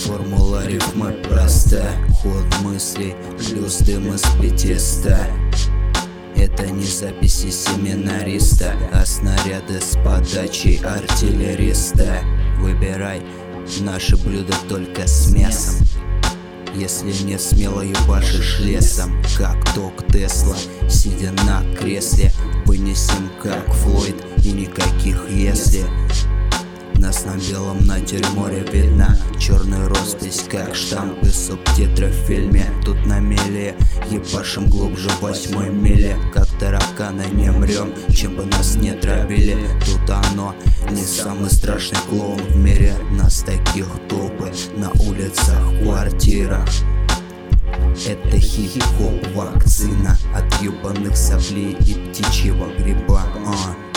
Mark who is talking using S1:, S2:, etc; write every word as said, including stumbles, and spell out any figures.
S1: Формула рифмы проста, ход мыслей плюс дым из пятиста. Это не записи семинариста, а снаряды с подачей артиллериста. Выбирай наше блюдо только с мясом. Если не смело ебашишь лесом, как ток Тесла, сидя на кресле, вынесем как Флойд и никаких если. Нас на белом натюрморе видна черная роспись, как штампы субтитры в фильме. Тут на мели ебашим глубже восьмой мили, как тараканы не мрем, чем бы нас не травили. Тут оно не самый страшный клоун в мире. Нас таких толпы на улицах, квартирах. Это хип-хоп вакцина от ебаных соплей и птичьего гриба. а.